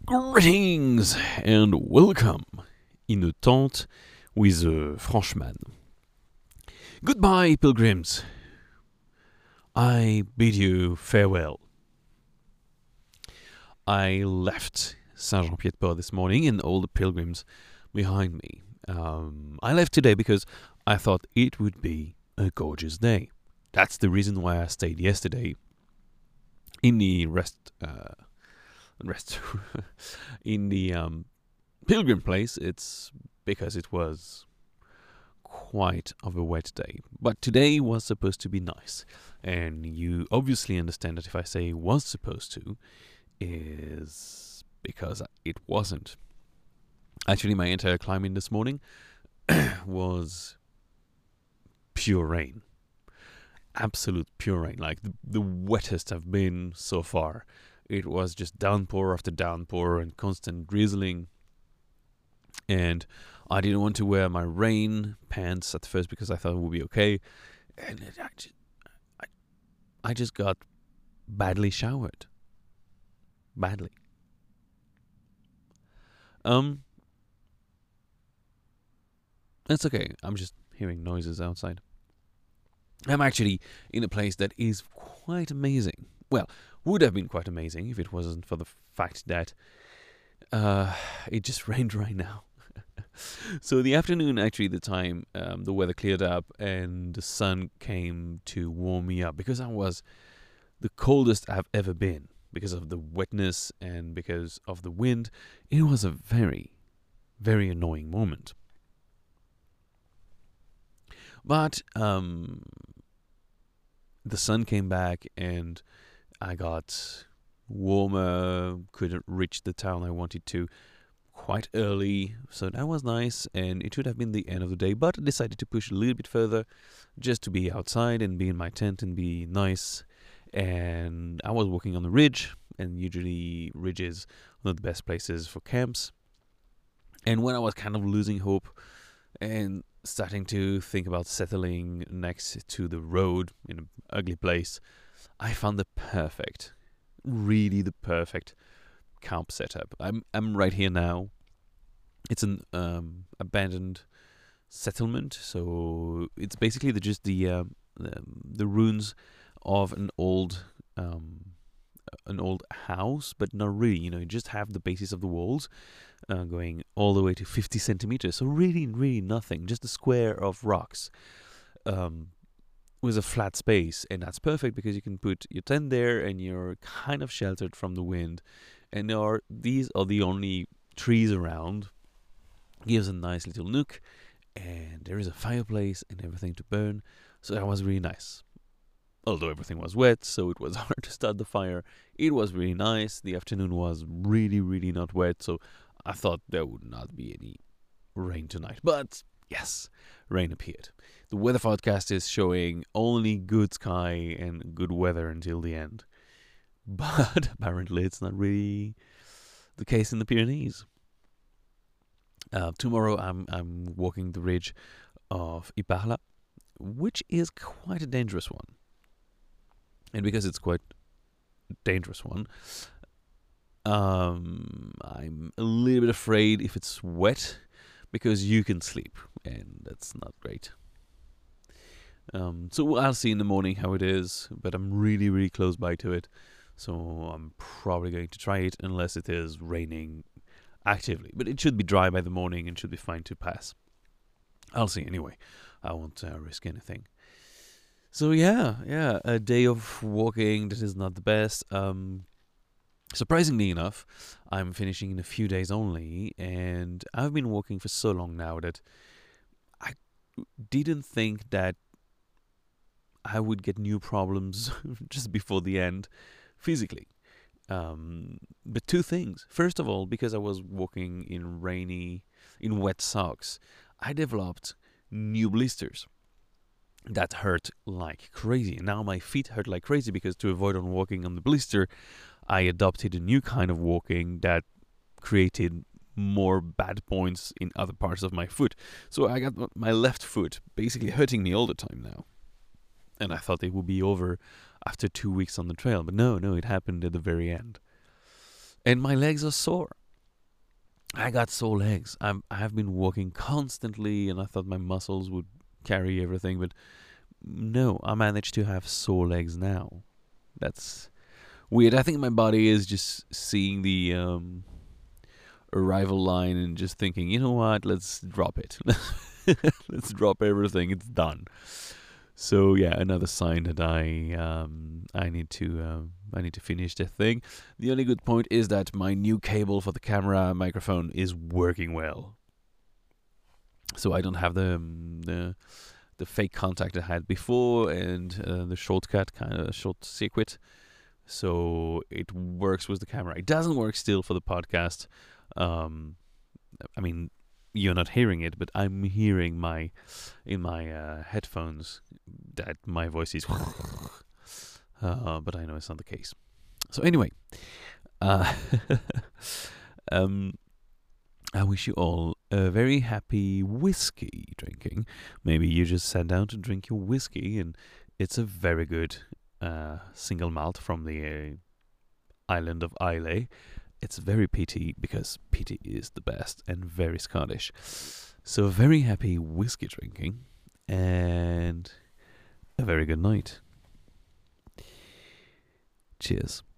Greetings and welcome in a tente with a Frenchman. Goodbye, pilgrims. I bid you farewell. I left Saint-Jean-Pied-de-Port this morning and all the pilgrims behind me. I left today because I thought it would be a gorgeous day. That's the reason why I stayed yesterday in the in the pilgrim place. It's because it was quite of a wet day. But today was supposed to be nice. And you obviously understand that if I say was supposed to, is because it wasn't. Actually, my entire climbing this morning was pure rain. Absolute pure rain. Like the wettest I've been so far. It was just downpour after downpour and constant drizzling. And I didn't want to wear my rain pants at first because I thought it would be okay. And I just got badly showered. Badly. That's okay. I'm just hearing noises outside. I'm actually in a place that is quite amazing. Well, would have been quite amazing if it wasn't for the fact that it just rained right now. So the afternoon, actually, the time the weather cleared up and the sun came to warm me up because I was the coldest I've ever been because of the wetness and because of the wind. It was a very, very annoying moment. But the sun came back and I got warmer, could reach the town I wanted to quite early, so that was nice, and it should have been the end of the day, but I decided to push a little bit further just to be outside and be in my tent and be nice. And I was walking on the ridge, and usually ridge is one of the best places for camps. And when I was kind of losing hope and starting to think about settling next to the road in an ugly place, I found the perfect camp setup. I'm right here now. It's an abandoned settlement, so it's basically the ruins of an old house, but not really. You just have the basis of the walls going all the way to 50 centimeters. So really nothing. Just a square of rocks. With a flat space, and that's perfect because you can put your tent there and you're kind of sheltered from the wind, and these are the only trees around. Gives a nice little nook, and there is a fireplace and everything to burn, so that was really nice. Although everything was wet, so it was hard to start the fire. It was really nice. The afternoon was really not wet, so I thought there would not be any rain tonight, but yes, rain appeared. The weather forecast is showing only good sky and good weather until the end. But apparently it's not really the case in the Pyrenees. Tomorrow I'm walking the ridge of Iparla, which is quite a dangerous one. And because it's quite a dangerous one, I'm a little bit afraid if it's wet, because you can sleep, and that's not great. So I'll see in the morning how it is, but I'm really close by to it, so I'm probably going to try it unless it is raining actively. But it should be dry by the morning and should be fine to pass. I'll see anyway. I won't risk anything. So yeah, a day of walking that is not the best. Surprisingly enough, I'm finishing in a few days only, and I've been walking for so long now that I didn't think that I would get new problems just before the end, physically. But two things. First of all, because I was walking in wet socks, I developed new blisters that hurt like crazy. And now my feet hurt like crazy because to avoid on walking on the blister, I adopted a new kind of walking that created more bad points in other parts of my foot. So I got my left foot basically hurting me all the time now. And I thought it would be over after 2 weeks on the trail. But no, it happened at the very end. And my legs are sore. I got sore legs. I have been walking constantly, and I thought my muscles would carry everything, but no, I managed to have sore legs now. That's weird. I think my body is just seeing the arrival line and just thinking, you know what, let's drop it. Let's drop everything. It's done. So yeah, another sign that I need to finish the thing. The only good point is that my new cable for the camera microphone is working well. So I don't have the fake contact I had before, and the shortcut kind of short circuit. So it works with the camera. It doesn't work still for the podcast. Um, I mean, you're not hearing it, but I'm hearing in my headphones that my voice is. But I know it's not the case. So anyway, uh, um, I wish you all a very happy whiskey drinking. Maybe you just sat down to drink your whiskey, and it's a very good single malt from the island of Islay. It's very peaty because peaty is the best and very Scottish. So very happy whiskey drinking and a very good night. Cheers.